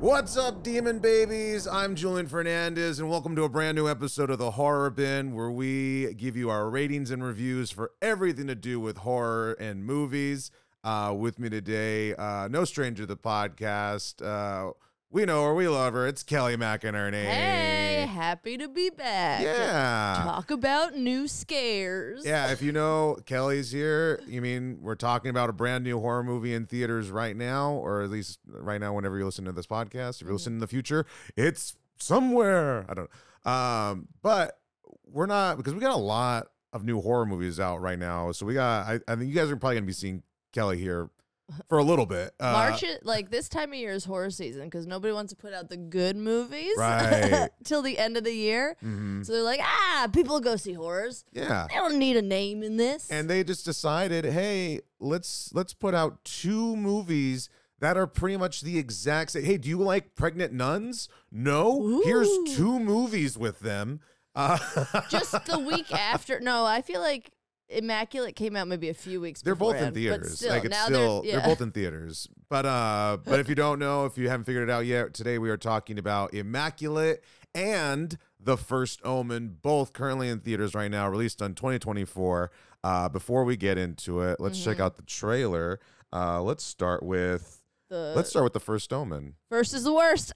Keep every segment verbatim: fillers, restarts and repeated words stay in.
What's up, demon babies? I'm Julian Fernandez, and welcome to a brand new episode of The Horror Bin, where we give you our ratings and reviews for everything to do with horror and movies. Uh, with me today, uh, no stranger to the podcast. Uh, we know her, we love her. It's Kelly McInerney. Hey, happy to be back. Yeah. Talk about new scares. Yeah, if you know Kelly's here, you mean we're talking about a brand new horror movie in theaters right now, or at least right now whenever you listen to this podcast. If you're listening in the future, it's somewhere. I don't know. Um, but we're not, because we got a lot of new horror movies out right now. So we got, I, I think you guys are probably going to be seeing Kelly here for a little bit. Uh, March, it, like this time of year is horror season because nobody wants to put out the good movies Right. till the end of the year. Mm-hmm. So they're like, ah, people go see horrors. Yeah. They don't need a name in this. And they just decided, hey, let's let's put out two movies that are pretty much the exact same. Hey, do you like Pregnant Nuns? No. Ooh. Here's two movies with them. Uh, Just the week after. No, I feel like Immaculate came out maybe a few weeks they're both in beforehand, theaters. But still, like it's now still they're, they're yeah. both in theaters. But uh but if you don't know, if you haven't figured it out yet, today we are talking about Immaculate and The First Omen, both currently in theaters right now, released on twenty twenty-four. Uh before we get into it, let's Mm-hmm. check out the trailer. Uh let's start with The let's start with The First Omen. first is the worst.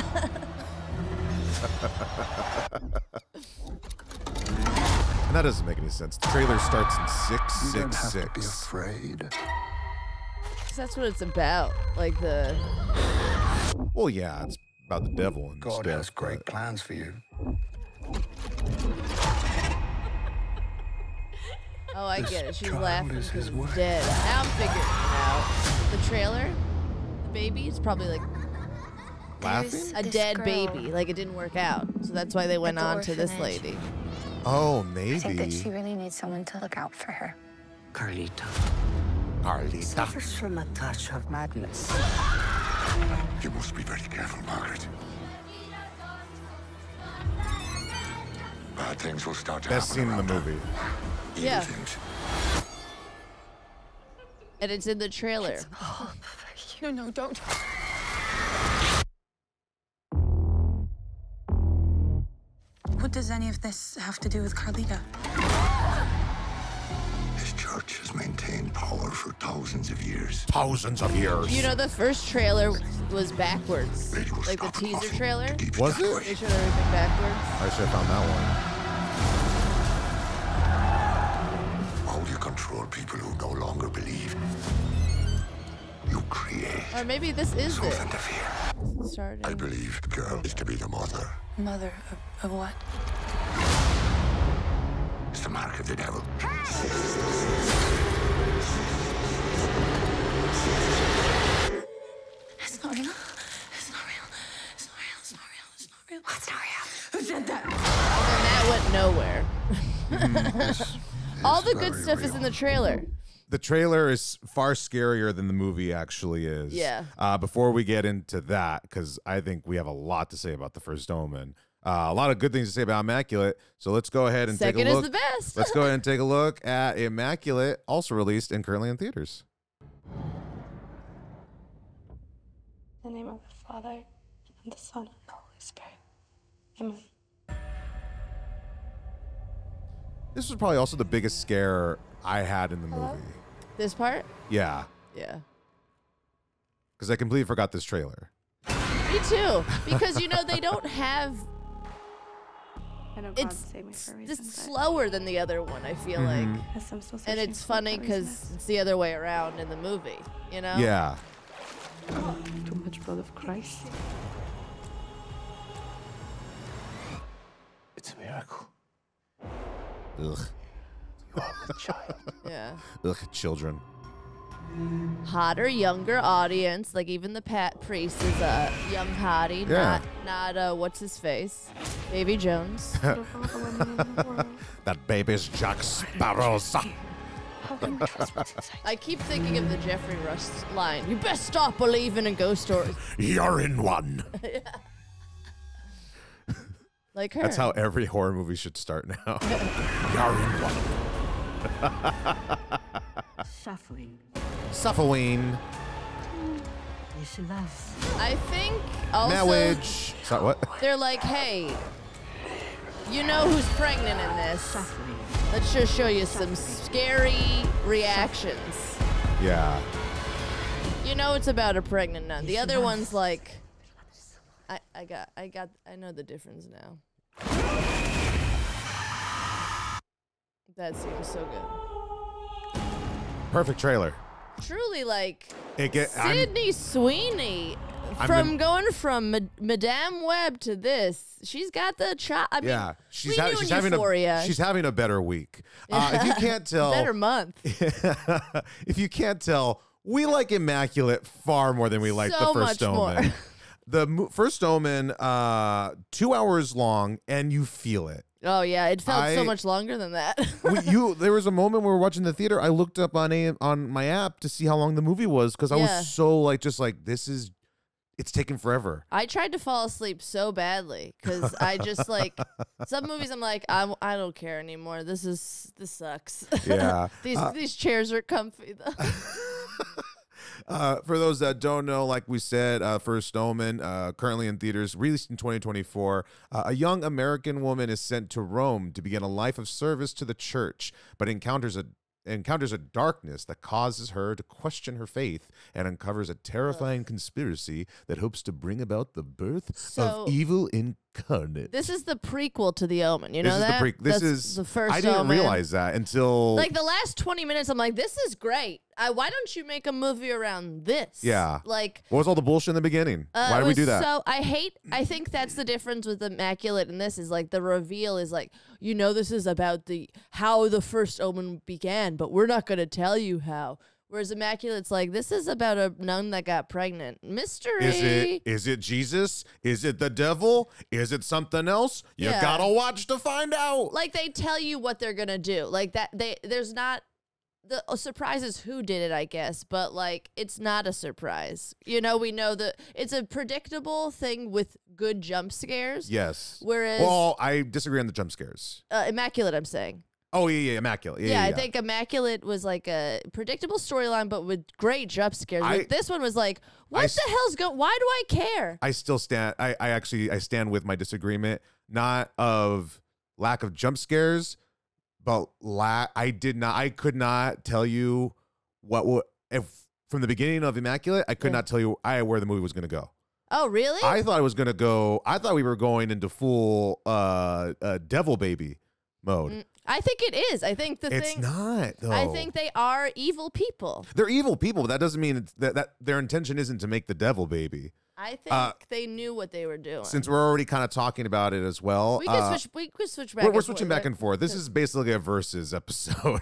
And that doesn't make any sense. The trailer starts in six You don't six have to be six. afraid. That's what it's about. Like the Well, yeah, it's about the devil and God stuff. has great but- plans for you. Oh, I This get it. She's child laughing is because his it's way. dead. Now I'm figuring it out. The trailer, the baby, is probably like Laughing? a This dead girl. baby. Like it didn't work out. So that's why they went At the on to this orphanage. lady. Oh, I think that she maybe. really needs someone to look out for her. Carlita Carlita. suffers from a touch of madness. You must be very careful, Margaret. Bad things will start to Best happen scene in the around her. movie. Evil Yeah. things. And it's in the trailer. No, no, don't. What does any of this have to do with Carlita? This church has maintained power for thousands of years. Thousands of years. You know, the first trailer was backwards. Lady will Like the stop teaser coughing trailer. to keep Was that it? way. They showed everything backwards. I should have found that one. How do you control people who no longer believe? You create Or maybe this is something it. to fear. Starting. I believe the girl is to be the mother. Mother of, of what? It's the mark of the devil. It's not real. It's not real. It's not real. It's not real. It's not real. What's not real? Who said that? And that went nowhere. This All is the good very stuff is real. in the trailer. The trailer is far scarier than the movie actually is. Yeah. Uh, before we get into that, because I think we have a lot to say about The First Omen. Uh, a lot of good things to say about Immaculate. So let's go ahead and Second take a is look. the best. Let's go ahead and take a look at Immaculate, also released and currently in theaters. In the name of the Father, and the Son, and the Holy Spirit. Amen. This was probably also the biggest scare I had in the Hello? movie. This part? Yeah, Yeah. because I completely forgot this trailer. Me too. Because, you know, they don't have... I know God It's saved me for a reason. It's but slower than the other one, I feel Mhm. like. yes, I'm still And searching it's for what funny that reason because it's the other way around in the movie, you know? Yeah. is. Too much blood of Christ. It's a miracle. Ugh. You are the child. Yeah. Ugh, children. Hotter, younger audience. Like even the Pat Priest is a young hottie, Yeah. not not uh what's his face, Davy Jones. Of all the women in the world, That baby's Jack Sparrow's. how can you trust what's inside? I keep thinking of the Jeffrey Rush line. You best stop believing in ghost stories. You're in one. Like her. That's how every horror movie should start now. You're in one. Suffering. Suffering. I think also Marriage. Sorry, what? they're like, hey, you know who's pregnant in this? Let's just show you some scary reactions. Yeah. You know it's about a pregnant nun. The other one's like, I, I got, I got, I know the difference now. That seems so good. Perfect trailer. Truly, like It get, I'm- Sydney Sweeney, I'm from the- going from Ma- Madame Web to this, she's got the chop. I mean, yeah, she's, we ha- knew she's in having Euphoria. a she's having a better week. Uh, if you can't tell, better month. if you can't tell, we like Immaculate far more than we like So the First much more. Omen. The mo- First Omen, uh, two hours long, and you feel it. Oh yeah, it felt I- so much longer than that. we, you there was a moment we were watching the theater. I looked up on a on my app to see how long the movie was because I Yeah. was so like just like this is it's taking forever. I tried to fall asleep so badly because I just like some movies. I'm like, I, I don't care anymore. This is this sucks. Yeah. these these chairs are comfy though. Uh, for those that don't know, like we said, uh, First Omen, uh, currently in theaters, released in twenty twenty-four, uh, a young American woman is sent to Rome to begin a life of service to the church, but encounters a encounters a darkness that causes her to question her faith and uncovers a terrifying conspiracy that hopes to bring about the birth So- of evil incarnate. This is the prequel to The Omen. You know This is that? the pre- this That's is the first. I didn't Omen. realize that until Like the last twenty minutes, I'm like, this is great. I, why don't you make a movie around this? Yeah. Like. what was all the bullshit in the beginning? Uh, Why it did we was do that? So I hate. I think that's the difference with Immaculate and this is like the reveal is like, you know, this is about the how the first Omen began, but we're not gonna tell you how. Whereas Immaculate's like, this is about a nun that got pregnant. Mystery. Is it is it Jesus? Is it the devil? Is it something else? You Yeah. gotta watch to find out. Like they tell you what they're gonna do. Like that. They there's not. The surprise is who did it, I guess, but like it's not a surprise. You know, we know that it's a predictable thing with good jump scares. Yes. Whereas Well, I disagree on the jump scares. uh, Immaculate, I'm saying. Oh yeah, yeah, immaculate. Yeah, Yeah, yeah, I yeah. think Immaculate was like a predictable storyline, but with great jump scares. I- But this one was like, what I the s- hell's going? Why do I care? I still stand. I, I actually I stand with my disagreement, not of lack of jump scares, but la- I did not. I could not tell you what would if from the beginning of Immaculate. I could Yeah. not tell you I where the movie was going to go. Oh, really? I thought it was going to go. I thought we were going into full uh, uh devil baby mode. Mm, I think it is. I think the It's thing. not though. I think they are evil people. they're evil people, but that doesn't mean it's, that that their intention isn't to make the devil baby. I think Uh, they knew what they were doing. Since we're already kind of talking about it as well, we could uh, switch. We could switch back. we're, and we're switching forth, back and forth. This Cause- is basically a versus episode.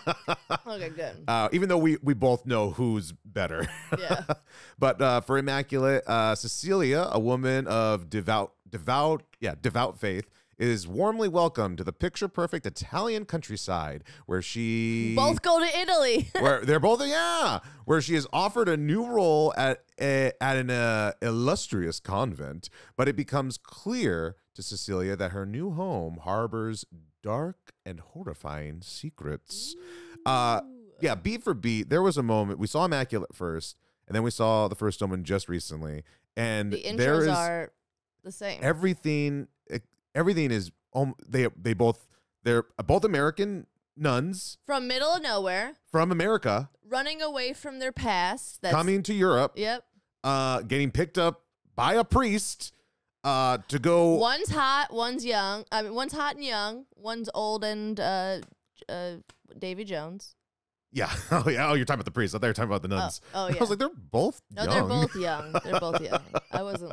Okay, good. uh, even though we we both know who's better. Yeah. But uh, for Immaculate, uh, Cecilia, a woman of devout, devout, yeah, devout faith, is warmly welcomed to the picture-perfect Italian countryside, where she Both go to Italy. where they're both yeah, where she is offered a new role at a, at an uh, illustrious convent, but it becomes clear to Cecilia that her new home harbors dark and horrifying secrets. Uh, yeah, beat for beat, there was a moment we saw Immaculate first, and then we saw the First Omen just recently, and The there intros is are the same. everything. Everything is um, they they both they're both American nuns From middle of nowhere, from America running away from their past. That's, coming to Europe, Yep. uh, getting picked up by a priest uh, to go. One's hot, one's young. I mean, one's hot and young. One's old and uh, uh, Davy Jones. Yeah, oh yeah. Oh, you're talking about the priest. I thought you were talking about the nuns. oh, I yeah. was like, they're both No, young. they're both young. They're both young. I wasn't.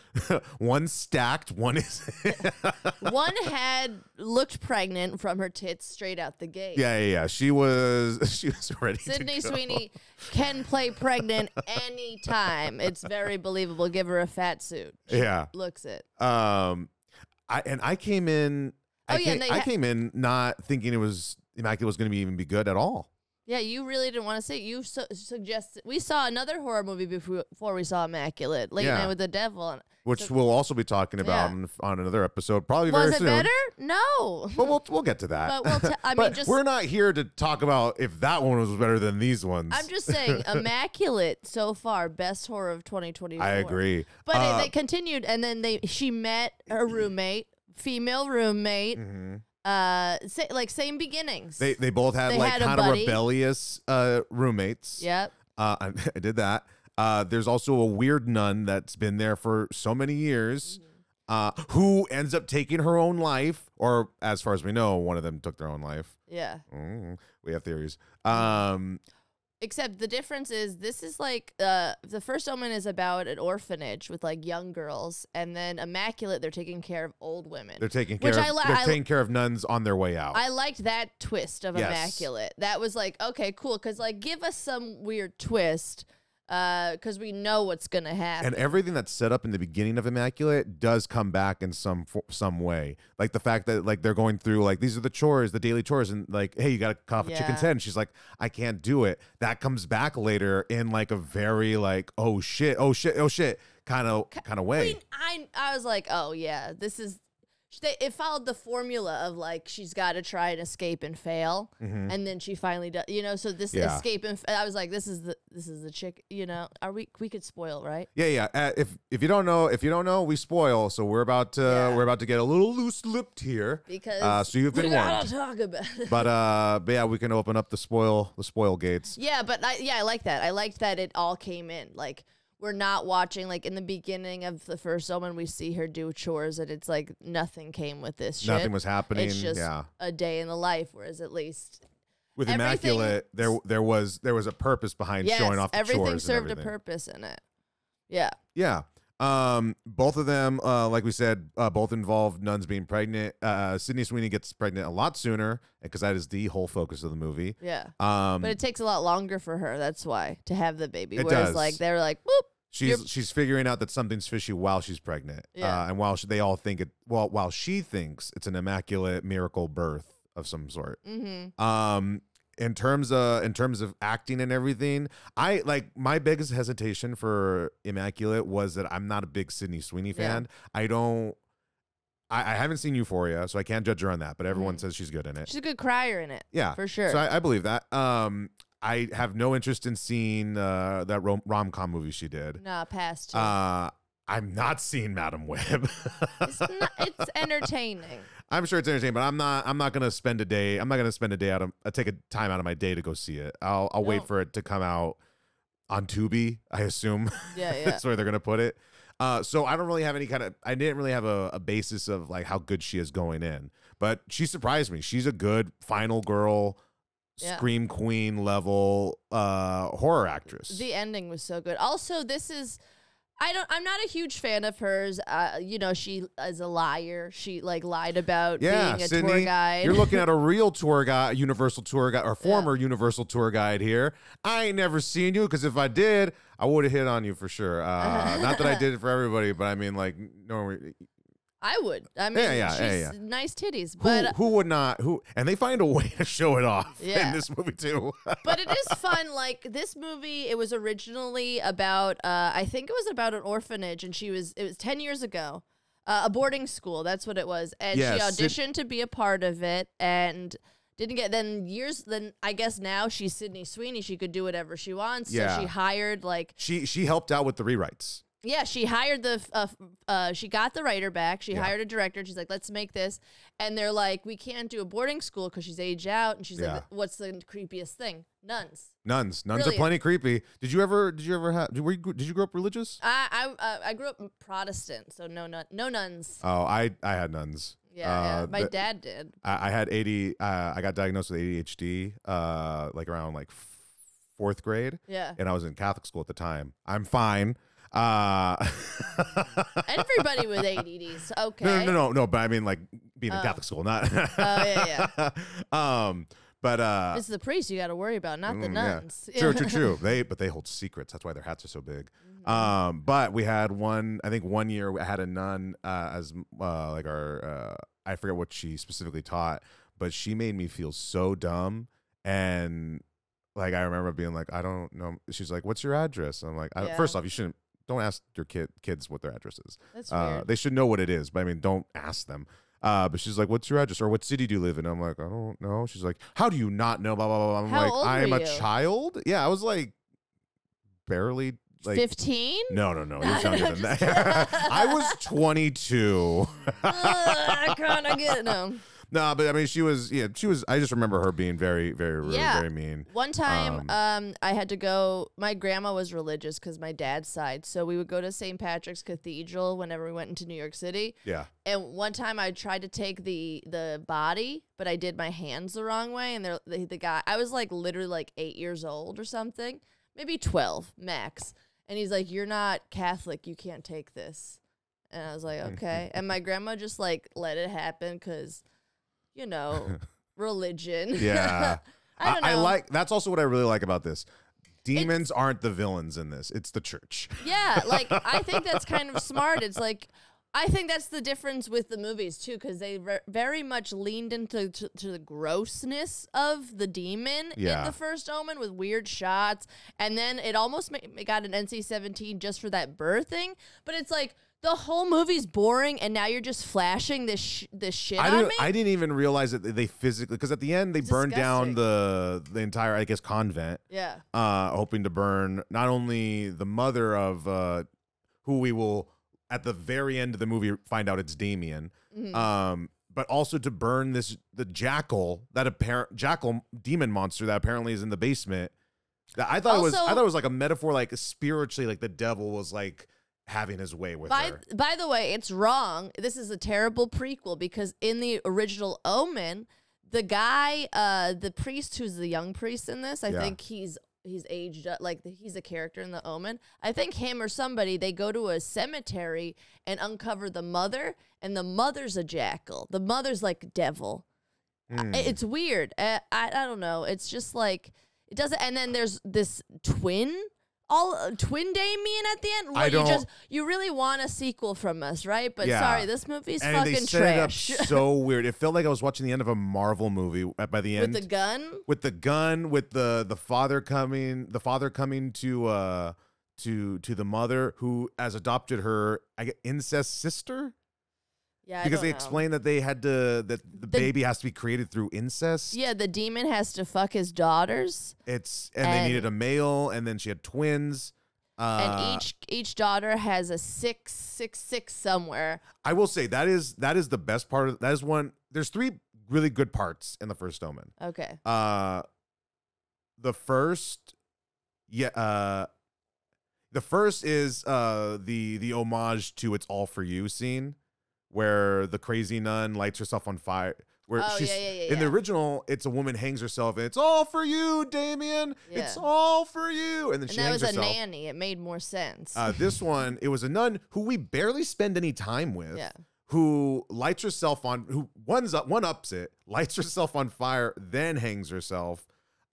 One stacked. One is. One had looked pregnant from her tits straight out the gate. yeah, yeah, yeah. She was. She was ready. Sydney to go. Sweeney can play pregnant anytime. It's very believable. Give her a fat suit. She Yeah. looks it. Um, I and I came in. I, Oh, yeah, came, and they I ha- came in not thinking it was Immaculate was going to be even be good at all. Yeah, you really didn't want to see it. You su- suggested we saw another horror movie before, before we saw Immaculate, Late Yeah. Night with the Devil. Which we'll also be talking about Yeah. on, on another episode, probably Was very it soon. better? No. But we'll we'll get to that. But we'll t- I mean, But just- we're not here to talk about if that one was better than these ones. I'm just saying, Immaculate so far, best horror of twenty twenty-four. I agree. But Uh, it, they continued, and then they she met her roommate, female roommate. Uh, sa- like same beginnings. They they both had They like had a kind of buddy. rebellious uh, roommates. Yep. Uh, I, I did that. Uh, there's also a weird nun that's been there for so many years, uh, who ends up taking her own life, or as far as we know, one of them took their own life. Yeah. Mm, we have theories. Um, Except the difference is this is like uh the First Omen is about an orphanage with like young girls, and then Immaculate they're taking care of old women. they're taking care Which of I li- they're I- taking care of nuns on their way out. I liked that twist of Yes. Immaculate. That was like, okay, cool, because like give us some weird twist, uh, because we know what's gonna happen. And everything that's set up in the beginning of Immaculate does come back in some fo- some way. Like the fact that like they're going through like these are the chores, the daily chores, and like, hey, you got to cut off a chicken's Yeah. head. And she's like, I can't do it. That comes back later in like a very like, oh shit, oh shit, oh shit kind of kind of I way. mean, I I was like, oh yeah, this is. They, it followed the formula of like she's got to try and escape and fail, and then she finally does. You know, so this Mm-hmm. Yeah. escape and f- I was like, this is the this is the chick. You know, are we we could spoil, right? Yeah, yeah. Uh, if if you don't know, if you don't know, we spoil. So we're about to Yeah. we're about to get a little loose lipped here. Because uh, so you've we been gotta warned. talk about it. But uh, but yeah, we can open up the spoil the spoil gates. Yeah, but I, yeah, I like that. I liked that it all came in. Like we're not watching like in the beginning of the First Omen, we see her do chores, and it's like nothing came with this shit. Nothing was happening. It's just yeah. a day in the life. Whereas at least With everything- Immaculate, there there was there was a purpose behind yes, showing off the everything chores served and a everything. purpose in it. Yeah. Yeah. Um, both of them, uh, like we said, uh, both involved nuns being pregnant. Uh, Sydney Sweeney gets pregnant a lot sooner because that is the whole focus of the movie. Yeah. Um, But it takes a lot longer for her. That's why to have the baby. It Whereas does. like they're like, whoop. she's you're- she's figuring out that something's fishy while she's pregnant. Yeah. Uh, and while she, they all think it, well, while she thinks it's an immaculate miracle birth of some sort. Mm-hmm. Um, in terms of in terms of acting and everything, I like my biggest hesitation for Immaculate was that I'm not a big Sydney Sweeney Yeah. fan. I don't. I, I haven't seen Euphoria, so I can't judge her on that. But everyone Mhm. says she's good in it. She's a good crier in it. Yeah, For sure. So I, I believe that. Um, I have no interest in seeing uh, that rom com movie she did. Nah, past two. Uh, I'm not seeing Madam Web. it's not, it's entertaining. I'm sure it's entertaining, but I'm not. I'm not gonna spend a day. I'm not gonna spend a day out of. I take a time out of my day to go see it. I'll. I'll wait No. for it to come out on Tubi. I assume Yeah, yeah. that's where they're gonna put it. Uh, so I don't really have any kind of. I didn't really have a, a basis of like how good she is going in, but she surprised me. She's a good final girl, Yeah. scream queen level uh, horror actress. The ending was so good. Also, this is I don't I'm not a huge fan of hers. Uh, you know, she is a liar. She like lied about Yeah, being a Sydney, tour guide. you're looking at a real tour guide, Universal tour guide, or former Universal tour guide here. I ain't never seen you because if I did, I would have hit on you for sure. Uh, not that I did it for everybody, but I mean, like, no, I would. I mean, Yeah, yeah, she's yeah, yeah. nice titties, who, but who would not? Who and they find a way to show it off Yeah. in this movie too. but it is fun. Like this movie, it was originally about. Uh, I think it was about an orphanage, and she was. It was ten years ago. Uh, a boarding school. That's what it was, and Yeah, she Syd- auditioned to be a part of it, and didn't get. Then years. Then I guess now she's Sydney Sweeney. She could do whatever she wants. Yeah. So she hired like. she she helped out with the rewrites. Yeah, she hired the, uh, uh, she got the writer back. She Yeah. hired a director. And she's like, let's make this. And they're like, we can't do a boarding school because she's aged out. And she's Yeah. like, what's the creepiest thing? Nuns. Nuns, nuns Brilliant. are plenty creepy. Did you ever? Did you ever have? Did, were you, did you grow up religious? I I uh, I grew up Protestant, so no nun, no nuns. Oh, I I had nuns. Yeah, Uh, yeah. my the- dad did. I, I had A D. Uh, I got diagnosed with A D H D. Uh, like around like f- fourth grade, Yeah. and I was in Catholic school at the time. I'm fine. Uh, Everybody with A D Ds. Okay. no, no, no, no. But I mean, like being in Oh. Catholic school, not. Oh, yeah, yeah. um, but uh, It's the priest you got to worry about, not the mm, yeah. nuns. True, true, true. They, but they hold secrets. That's why their hats are so big. Mm-hmm. Um, but we had one. I think one year I had a nun uh, as uh, like our. Uh, I forget what she specifically taught, but she made me feel so dumb and like I remember being like, I don't know. She's like, what's your address? I'm like, I, Yeah. first off, you shouldn't. Don't ask your kid kids what their address is. That's Uh, weird. they should know what it is, but I mean, don't ask them. Uh, but she's like, what's your address or what city do you live in? I'm like, I don't know. She's like, how do you not know? Blah blah blah. I'm How like, old I'm were a you? child. Yeah, I was like, barely like. Fifteen. No, no, no. He was younger than that. I was twenty-two. I kind of get it. No. No, but I mean, she was. Yeah, she was. I just remember her being very, very rude, Yeah. very mean. One time, Um, um, I had to go. My grandma was religious because my dad's side, so we would go to Saint Patrick's Cathedral whenever we went into New York City. Yeah. And one time, I tried to take the the body, but I did my hands the wrong way, and the the guy. I was like literally like eight years old or something, maybe twelve max. And he's like, "You're not Catholic. You can't take this." And I was like, "Okay." And my grandma just like let it happen because, you know, religion. Yeah. I don't know. I like. That's also what I really like about this. Demons aren't the villains in this. It's the church. Yeah, like I think that's kind of smart. It's like I think that's the difference with the movies too, because they re- very much leaned into to, to the grossness of the demon Yeah. in the first Omen with weird shots, and then it almost ma- it got an N C seventeen just for that birthing. But it's like the whole movie's boring, and now you're just flashing this sh- this shit I on didn't. me. I didn't even realize that they physically, because at the end they burned down Disgusting. the the entire, I guess, convent, yeah, uh, hoping to burn not only the mother of uh, who we will at the very end of the movie find out it's Damien, Mhm. um, but also to burn this the jackal that apparent jackal demon monster that apparently is in the basement. That I thought it was. I Also- thought it was like a metaphor, like spiritually, like the devil was like having his way with By her. by the way, it's wrong. This is a terrible prequel because in the original Omen, the guy, uh, the priest who's the young priest in this, I Yeah. think he's he's aged up, like he's a character in the Omen. I think him or somebody, they go to a cemetery and uncover the mother, and the mother's a jackal. The mother's like devil. Hmm. I- It's weird. I, I I don't know. It's just like it doesn't. And then there's this twin. All uh, twin Damien at the end. I What, you don't- just you really want a sequel from us, right? But Yeah. sorry, this movie's And fucking they set trash. it up so weird. It felt like I was watching the end of a Marvel movie at- by the With end. the gun. with the gun, with the the father coming, the father coming to uh to to the mother who has adopted her, I get incest sister, Yeah, I because don't they know. explained that they had to that the, baby has to be created through incest. Yeah, the demon has to fuck his daughters, It's and, they And- needed a male, and then she had twins. Uh, and each each daughter has a six six six somewhere. I will say that is that is the best part of that is one. There's three really good parts in the first Omen. Okay. Uh, the first, yeah, uh, the first is uh the the homage to "It's All for You" scene, where the crazy nun lights herself on fire. Where Oh, she's yeah, yeah, yeah, in the yeah. original, it's a woman hangs herself, and it's all for you, Damien. It's Yeah. all for you, and then And she that hangs was a herself. nanny. It made more sense. Uh, this one, it was a nun who we barely spend any time with. Yeah. Who lights herself on? Who one's up, one ups it, lights herself on fire, then hangs herself.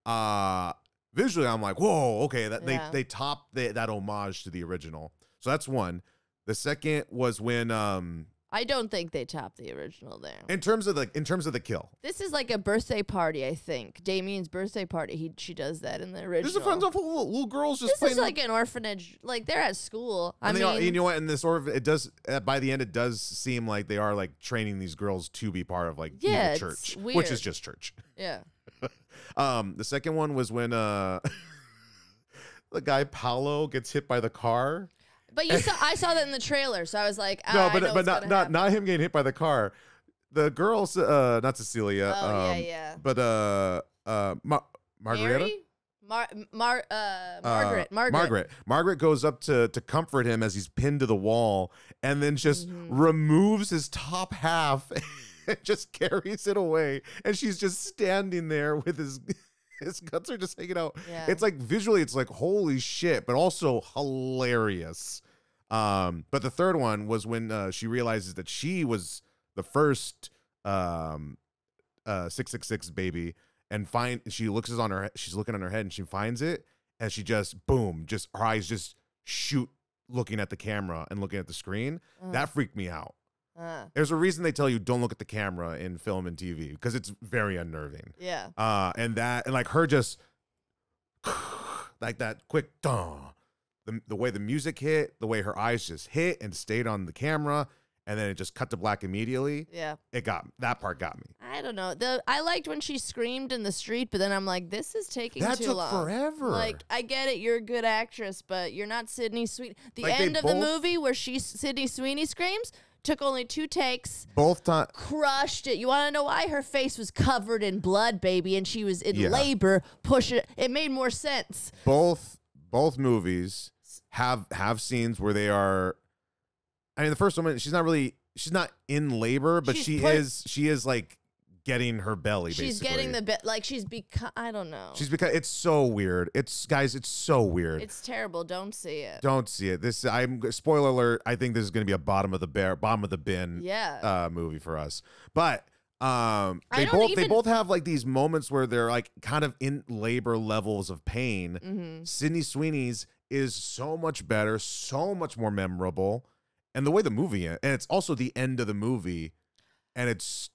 Uh visually, I'm like, whoa, okay, that Yeah. they they top the, that homage to the original. So that's one. The second was when, um, I don't think they topped the original there. in terms of the in terms of the kill, This is like a birthday party, I think. Damien's birthday party. He she does that in the original. this is a fun stuff. Little, little girls just This playing. is like an orphanage. Like they're at school. I and they mean, are, you know what? And this sort of it does. Uh, by the end, it does seem like they are like training these girls to be part of like Yeah, evil it's church, which weird. is just church. yeah. Um, the second one was when uh the guy Paolo gets hit by the car. But you saw, I saw that in the trailer, so I was like, ah, No, I but know but what's not gonna not happen. not him getting hit by the car. The girls, uh, not Cecilia. Oh, um, yeah, yeah. But uh, uh, Ma- Margareta. Mary? Mar, Mar, uh, Uh, Margaret, Margaret, Margaret. Margaret goes up to to comfort him as he's pinned to the wall, and then just Mm-hmm. removes his top half and just carries it away. And she's just standing there with his his guts are just hanging out. Yeah. It's like visually, it's like holy shit, but also hilarious. Um, but the third one was when uh, she realizes that she was the first um uh six six six baby, and find she looks on her she's looking on her head and she finds it, and she just boom, just her eyes just shoot looking at the camera and looking at the screen. Uh, That freaked me out. uh, There's a reason they tell you don't look at the camera in film and T V, because it's very unnerving. yeah. Uh, and that, and like her just like that quick dun. The, the way the music hit, the way her eyes just hit and stayed on the camera, and then it just cut to black immediately. Yeah. It got that part got me. I don't know. The I liked when she screamed in the street, but then I'm like, this is taking That too took long. forever. Like, I get it, you're a good actress, but you're not Sydney Sweeney. The Like, they end of the both- movie where she Sydney Sweeney screams took only two takes. Both times. Crushed it. You want to know why? Her face was covered in blood, baby, and she was in Yeah. labor. Push it. It made more sense. Both both movies have have scenes where they are. I mean, the first one, she's not really. She's not in labor, but She's she put- is. She is like getting her belly. She's basically. getting the bit like she's become. I don't know. She's because it's so weird. It's guys. It's so weird. It's terrible. Don't see it. Don't see it. This. I'm spoiler alert. I think this is going to be a bottom of the bear, bottom of the bin. Yeah. Uh, movie for us, but. Um, I they don't both they even- both have like these moments where they're like kind of in labor levels of pain. Mm-hmm. Sydney Sweeney's is so much better, so much more memorable, and the way the movie en- and it's also the end of the movie, and it's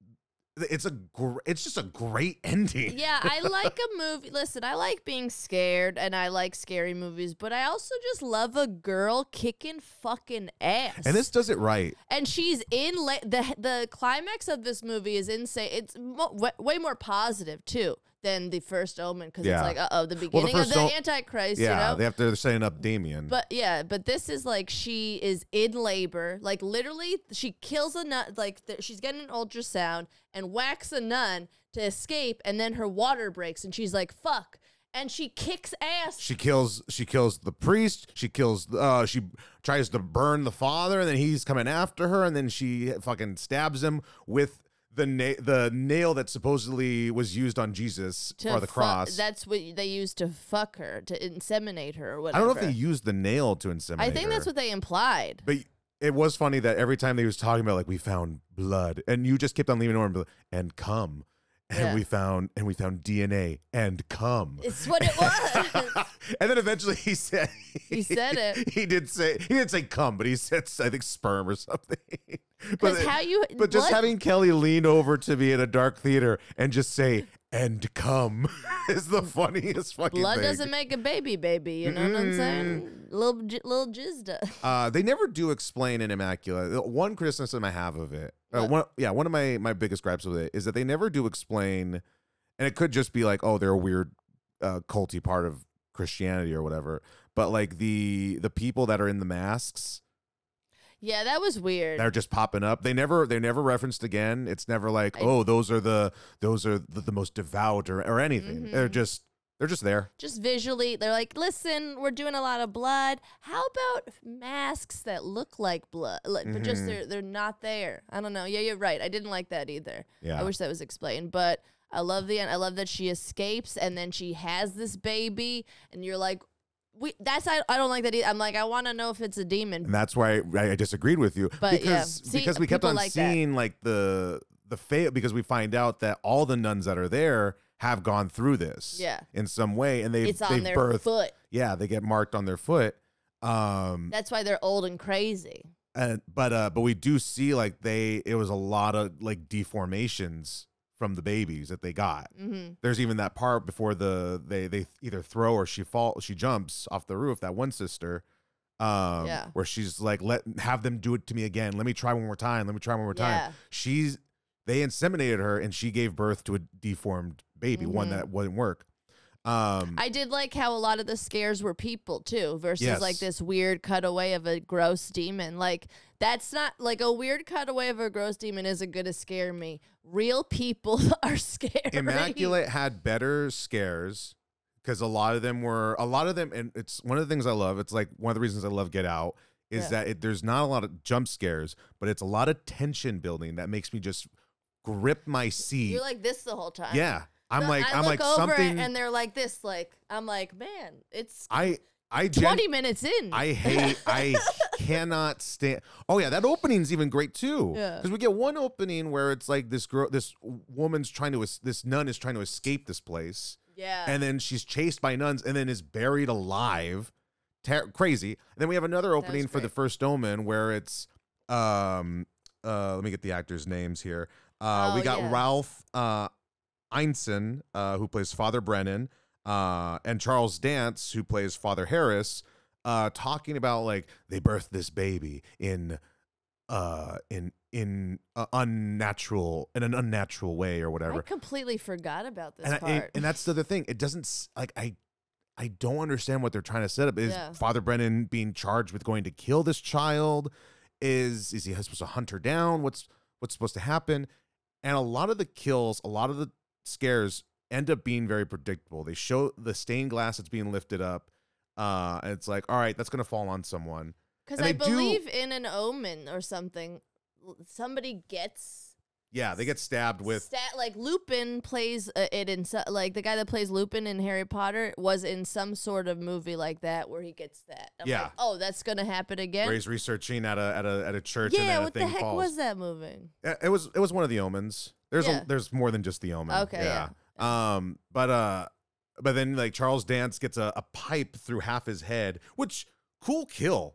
it's a gr- it's just a great ending. Yeah, I like a movie. Listen, I like being scared and I like scary movies, but I also just love a girl kicking fucking ass. And this does it right. and she's in la- the the climax of this movie is insane. It's mo- way, way more positive too than the first Omen because Yeah. it's like uh oh the Well, the beginning first of the O- Antichrist. Yeah, you know? they have to they're setting up Damien. But yeah, but this is like she is in labor. Like literally, she kills a nun. Like th- she's getting an ultrasound and whacks a nun to escape, and then her water breaks, and she's like, "Fuck!" And she kicks ass. she kills she kills the priest. She kills uh she tries to burn the father, and then he's coming after her, and then she fucking stabs him with the na- the nail that supposedly was used on Jesus to for the fu- cross. That's what they used to fuck her, to inseminate her, or I whatever. don't know if they used the nail to inseminate I think her. that's what they implied. But it was funny that every time they was talking about like we found blood, and you just kept on leaving on and cum, and Yeah. we found and we found D N A and cum. It's what it was. And then eventually he said He said it. He did say he didn't say cum, but he said I think sperm or something. Because how you? But just blood- having Kelly lean over to me in a dark theater and just say and cum is the funniest fucking blood thing. doesn't make a baby, baby. You know what I'm saying? Little j- little jizz does. Uh, they never do explain in Immaculate. The One criticism I have of it, uh, What? one yeah, one of my my biggest gripes with it is that they never do explain, and it could just be like, oh, they're a weird, uh, culty part of Christianity or whatever. But like the the people that are in the masks, Yeah, that was weird. they're just popping up. They never they never referenced again. It's never like, I- oh, those are the those are the, the most devout or or anything. Mhm. They're just they're just there. Just visually, they're like, listen, we're doing a lot of blood. How about masks that look like blood, like, but just Mhm. they're they're not there? I don't know. Yeah, you're right. I didn't like that either. Yeah. I wish that was explained, but I love the end. I love that she escapes and then she has this baby, and you're like, we. That's I. I don't like that either. I'm like, I want to know if it's a demon. And that's why I, I disagreed with you But, yeah. because See, because we kept people on like that. seeing like the the fail because we find out that all the nuns that are there have gone through this Yeah. in some way and they've It's on they've their birthed foot. yeah they get marked on their foot um That's why they're old and crazy. and but uh but we do see like they it was a lot of like deformations from the babies that they got. hmm There's even that part before the they they either throw or she fall she jumps off the roof, that one sister, um Yeah. where she's like, let have them do it to me again, let me try one more time, let me try one more time. Yeah. She's they inseminated her and she gave birth to a deformed baby, one Mhm. that wouldn't work. um I did like how a lot of the scares were people too, versus Yes. like this weird cutaway of a gross demon. Like that's not like a weird cutaway of a gross demon isn't gonna scare me. Real people are scary. Immaculate had better scares because a lot of them were a lot of them, and it's one of the things I love. It's like one of the reasons I love Get Out is Yeah. that it, there's not a lot of jump scares, but it's a lot of tension building that makes me just grip my seat. You're like this the whole time. yeah, I'm So like I I'm look like over something. and they're like this. Like I'm like, man, it's I I gen- twenty minutes in. I hate I cannot stand. Oh yeah, that opening's even great too. Yeah. Because we get one opening where it's like this girl, this woman's trying to, es- this nun is trying to escape this place. yeah. And then she's chased by nuns and then is buried alive. Ter- crazy. And then we have another opening for the great. first Omen where it's um uh let me get the actors' names here. Uh we Oh, got yeah. Ralph uh Einson, uh who plays Father Brennan. uh, and Charles Dance, who plays Father Harris, uh, talking about like they birthed this baby in uh in in uh, unnatural in an unnatural way or whatever. I completely forgot about this and, I, part. and and that's the other thing. It doesn't s- like I I don't understand what they're trying to set up. Is Yeah. Father Brennan being charged with going to kill this child? Is is he supposed to hunt her down? What's what's supposed to happen? And a lot of the kills, a lot of the scares end up being very predictable. They show the stained glass that's being lifted up. Uh, and it's like, all right, that's gonna fall on someone. Because and I they do- believe in an omen or something, l- somebody gets Yeah, they get stabbed with. stat like Lupin plays uh, it in so, like the guy that plays Lupin in Harry Potter was in some sort of movie like that where he gets that. I'm Yeah. like, oh, that's gonna happen again. Where he's researching at a at a at a church. and Yeah, then a what the thing heck falls. was that movie? Uh, It was it was one of the omens. There's Yeah. a there's more than just the omen. Okay, Yeah. Um. But uh. But then like Charles Dance gets a, a pipe through half his head, which cool kill.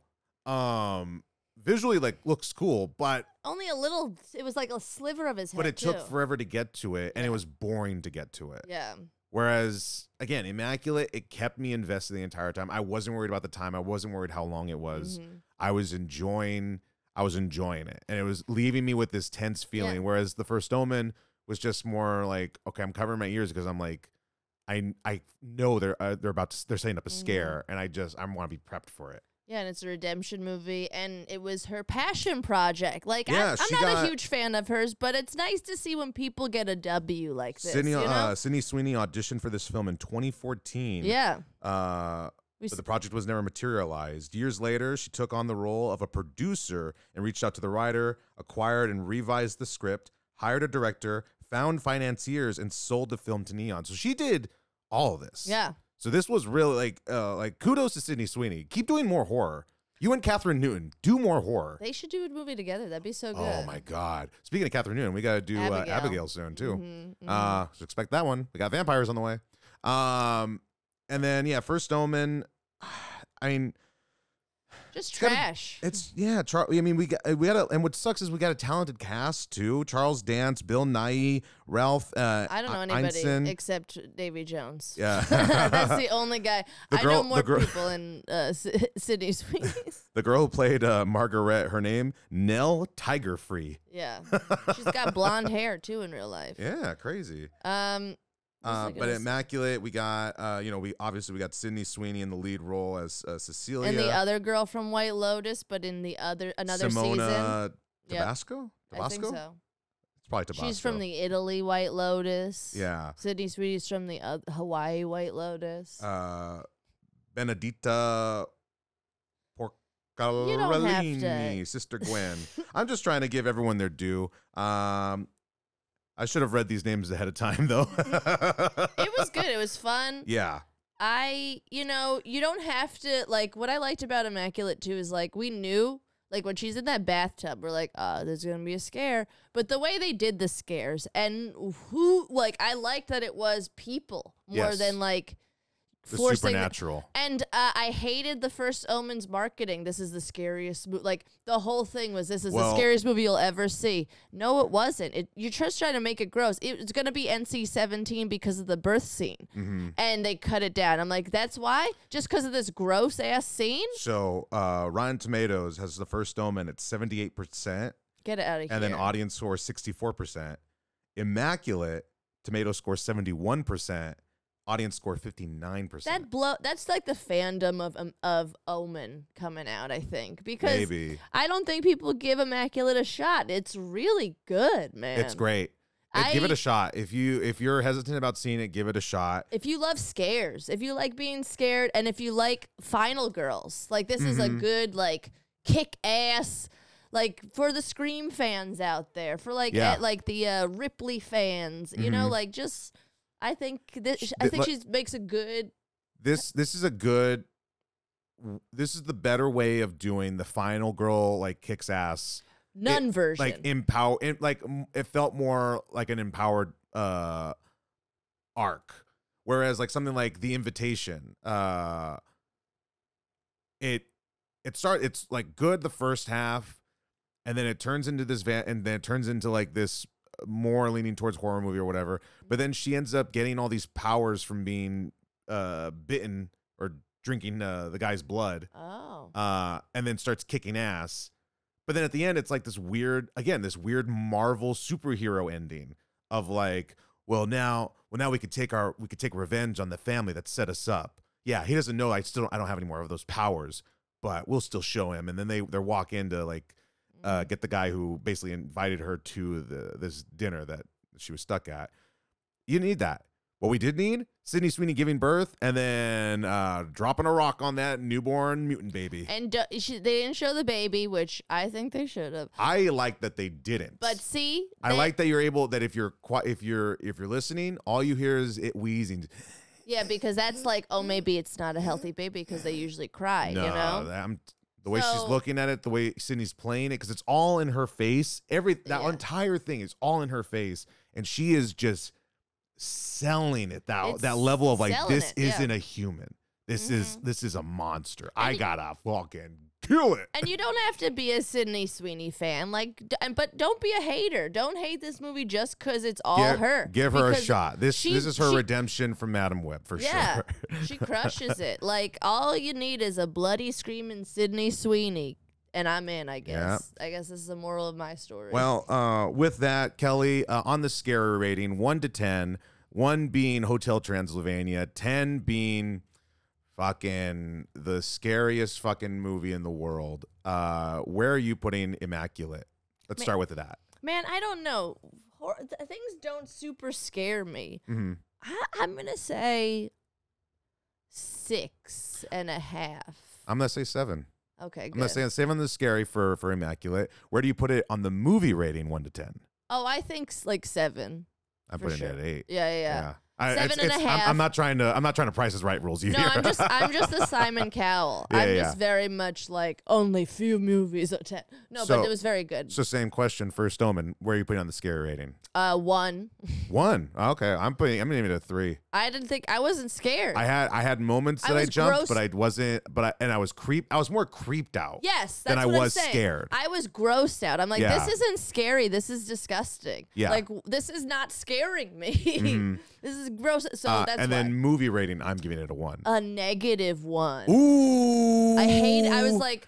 Um. Visually like looks cool, but Only a little. It was like a sliver of his head. but it took too. forever to get to it, and it was boring to get to it. Yeah. Whereas again, Immaculate, it kept me invested the entire time. I wasn't worried about the time. I wasn't worried how long it was. Mhm. I was enjoying. I was enjoying it, and it was leaving me with this tense feeling. Yeah. Whereas the first Omen was just more like, okay, I'm covering my ears because I'm like, I I know they're uh, they're about to they're setting up a Mhm. scare, and I just I want to be prepped for it. Yeah, and it's a redemption movie, and it was her passion project. Like, Yeah, I'm, I'm she not got- a huge fan of hers, but it's nice to see when people get a W like this. Sydney you know? uh, Sydney Sweeney auditioned for this film in twenty fourteen. yeah. Uh, We but s- the project was never materialized. Years later, she took on the role of a producer and reached out to the writer, acquired and revised the script, hired a director, found financiers, and sold the film to Neon. So she did all of this. Yeah. So this was really like uh, like kudos to Sydney Sweeney. Keep doing more horror. You and Catherine Newton, do more horror. They should do a movie together. That'd be so good. Oh my God! Speaking of Catherine Newton, we got to do Abigail. Abigail. Uh, Abigail soon too. Mhm, mhm. Uh, so expect that one. We got vampires on the way. Um, and then yeah, First Omen. I mean, Just it's got a- trash. it's yeah. Char- I mean, we got we got a, and what sucks is we got a talented cast too. Charles Dance, Bill Nye, Ralph. Uh, I don't know I- anybody Einstein. except Davy Jones. Yeah. That's the only guy. The I girl- know the more girl- people in uh, S- Sydney Sweeney. The girl who played uh, Margaret, her name Nell Tiger Free. Yeah. She's got blonde hair too in real life. Yeah, crazy. Um, what was I Uh, but gonna say? Immaculate, we got uh, you know, we obviously we got Sydney Sweeney in the lead role as uh, Cecilia. and the other girl from White Lotus, but in the other another season. Simona Yep. Tabasco. Tabasco. I think so. It's probably Tabasco. She's from the Italy White Lotus. yeah. Sydney Sweeney's from the uh, Hawaii White Lotus. Uh, Benedita You don't have Porcarellini, to- Sister Gwen. I'm just trying to give everyone their due. Um, I should have read these names ahead of time, though. It was good. It was fun. Yeah. I, you know, you don't have to, like, what I liked about Immaculate, too, is, like, we knew, like, when she's in that bathtub, we're like, uh, there's going to be a scare. But the way they did the scares, and who, like, I liked that it was people more Yes. than, like, The forcing supernatural. And uh, I hated the first Omen's marketing. This is the scariest movie. Like, the whole thing was, this is Well- the scariest movie you'll ever see. No, it wasn't. It, you're just trying to make it gross. It, it's going to be N C seventeen because of the birth scene. Mm-hmm. And they cut it down. I'm like, that's why? Just because of this gross-ass scene? So uh, Rotten Tomatoes has the first Omen at seventy-eight percent, Get it out of here. and then audience score sixty-four percent. Immaculate, tomato score seventy-one percent, audience score fifty-nine percent. That blow. That's like the fandom of um, of Omen coming out, I think. Because Maybe. I don't think people give Immaculate a shot. It's really good, man. It's great. Uh, give it I- a shot. If you if you're hesitant about seeing it, give it a shot. If you love scares, if you like being scared, and if you like Final Girls, like this is a Mhm. good, like, kick ass, like, for the Scream fans out there, for like Yeah. eh, like the uh, Ripley fans, you know, Mhm. like, just I think this, Sh- I th- think let- she makes a good. This this is a good. This is the better way of doing the final girl like kicks ass. Nun It- version. Like empower. It, like m- it felt more like an empowered uh arc, whereas like something like The Invitation, uh, it it start it's like good the first half, and then it turns into this van, and then it turns into like this more leaning towards horror movie or whatever. But then she ends up getting all these powers from being uh, bitten or drinking uh, the guy's blood, Oh. uh, and then starts kicking ass. But then at the end, it's like this weird, again, this weird Marvel superhero ending of like, well now, well now we could take our, we could take revenge on the family that set us up. Yeah, he doesn't know. I still, don't, I don't have any more of those powers, but we'll still show him. And then they, they walk in to like, uh, get the guy who basically invited her to the this dinner that she was stuck at. You need that. What we did need, Sydney Sweeney giving birth and then uh, dropping a rock on that newborn mutant baby. And do, she, they didn't show the baby, which I think they should have. I like that they didn't. But see, I they- like that you're able that if you're qui- if you're if you're listening, all you hear is it wheezing. Yeah, because that's like, oh, maybe it's not a healthy baby because they usually cry, no, you know? that- I'm, the way she's So- looking at it, the way Sydney's playing it, because it's all in her face. Every that Yeah. entire thing is all in her face, and she is just selling it that It's that level of like selling this it, yeah. isn't a human. This is Mhm. this is a monster. And I you- gotta fucking kill it. And you don't have to be a Sydney Sweeney fan, like, d- and but don't be a hater. Don't hate this movie just because it's all Give- her. Give her a Because shot. This she- this is her she- redemption from Madam Web for Yeah, sure. she crushes it. Like all you need is a bloody screaming Sydney Sweeney, and I'm in. I guess. I guess this is the moral of my story. Well, uh, with that, Kelly, uh, on the scary rating, one to ten, one being Hotel Transylvania, ten being fucking the scariest fucking movie in the world. Uh, where are you putting Immaculate? Let's Ma- start with that. man, I don't know. Hor- th- things don't super scare me. hmm I, I'm gonna say six and a half. I'm gonna say seven. Okay, I'm good. gonna say seven is scary for for Immaculate. Where do you put it on the movie rating, one to ten? oh, I think s- like seven. I'm For putting sure. it at eight. Yeah, yeah. yeah. I, Seven it's, and a it's- I'm- half. I'm, not trying to. I'm not trying to price his right rules. You No, here. I'm just I'm just the Simon Cowell. Yeah, I'm yeah, just yeah. very much like only few movies of ten. No, So- but it was very good. So same question for Stoneman. Where are you putting on the scary rating? Uh, one. One. Okay, I'm putting. I'm giving it a three. I didn't think I wasn't scared. I had I had moments I that I, was jumped, gross- but I wasn't. But I and I was creep. I was more creeped out. yes, that's than I what was I'm saying. scared. I was grossed out. I'm like, Yeah. this isn't scary. This is disgusting. Yeah. Like w- this is not scaring me. Mhm. This is gross. So Uh, that's and why. then movie rating, I'm giving it a one. a negative one. Ooh. I hate. I was like,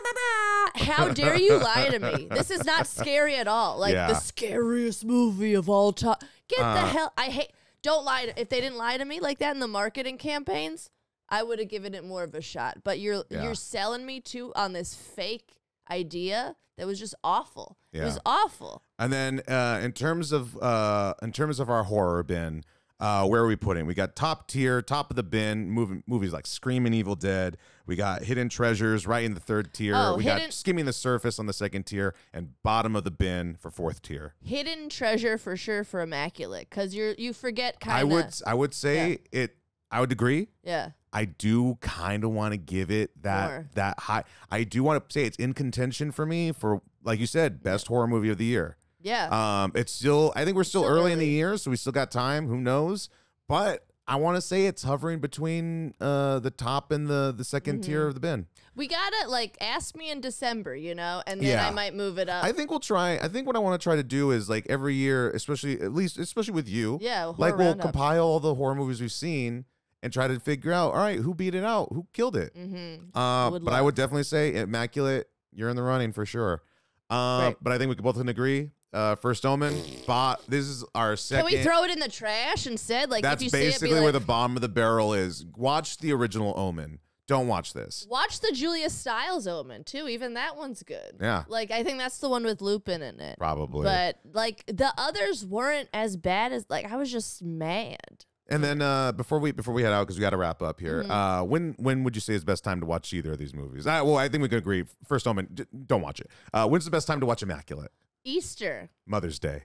how dare you lie to me? This is not scary at all. Like Yeah. the scariest movie of all time. Get the Uh, hell. I hate. Don't lie. To, if they didn't lie to me like that in the marketing campaigns, I would have given it more of a shot. But you're Yeah. you're selling me to on this fake idea that was just awful. It was Yeah. awful. And then uh, in terms of uh, in terms of our horror bin, uh, where are we putting? We got top tier, top of the bin, movie, movies like Screaming Evil Dead. We got Hidden Treasures right in the third tier. Oh, we Hidden- got Skimming the Surface on the second tier, and bottom of the bin for fourth tier. Hidden treasure for sure for Immaculate because you're you forget kind I of. would I would say it. I would agree. Yeah. I do kind of want to give it that More. that high. I do want to say it's in contention for me for, like you said, best horror movie of the year. Yeah. Um, it's still. I think we're still, Still early, in the early. year, so we still got time. Who knows? But I want to say it's hovering between uh the top and the the 2nd tier Mm-hmm. of the bin. We gotta like ask me in December, you know, and then Yeah. I might move it up. I think we'll try. I think what I want to try to do is like every year, especially at least especially with you. yeah, horror Like we'll roundup. compile all the horror movies we've seen and try to figure out. All right, who beat it out? Who killed it? Mm-hmm. Uh, would but I love. would definitely say Immaculate, you're in the running for sure. Uh, Right. But I think we could both can agree. Uh, First Omen, bot. This is our Can second. we throw it in the trash instead? Like That's if you see it, basically be like, where the bottom of the barrel is. Watch the original Omen. Don't watch this. watch the Julia Stiles Omen too. Even that one's good. Yeah. Like I think that's the one with Lupin in it. Probably. But like the others weren't as bad as like I was just mad. And then uh, before we before we head out, because we got to wrap up here. Mm-hmm. Uh, when when would you say is the best time to watch either of these movies? Uh, well, I think we can agree. First Omen, d- don't watch it. Uh, when's the best time to watch Immaculate? Easter. Mother's Day.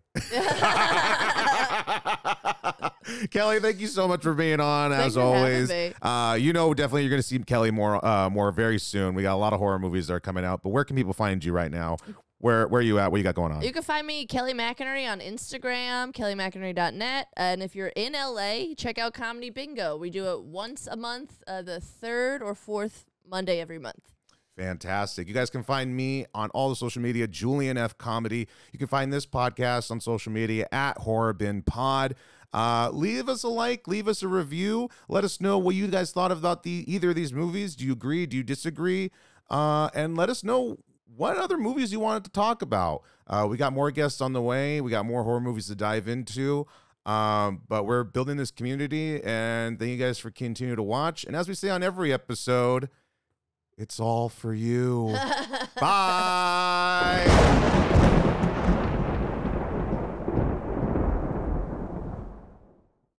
Kelly, thank you so much for being on. Thanks as for having always, me. uh, you know, definitely you're going to see Kelly more, uh, more very soon. We got a lot of horror movies that are coming out. But where can people find you right now? Where where are you at? What you got going on? You can find me, Kelly McInerney, on Instagram, kelly mcinerney dot net. And if you're in L A, check out Comedy Bingo. We do it once a month, uh, the third or fourth Monday every month. Fantastic. You guys can find me on all the social media, Julian F Comedy. You can find this podcast on social media at Horror Bin Pod. Uh, leave us a like, leave us a review. Let us know what you guys thought about the either of these movies. Do you agree? Do you disagree? Uh, and let us know what other movies you wanted to talk about. Uh, we got more guests on the way. We got more horror movies to dive into. Um, but we're building this community, and thank you guys for continuing to watch. And as we say on every episode, it's all for you. Bye.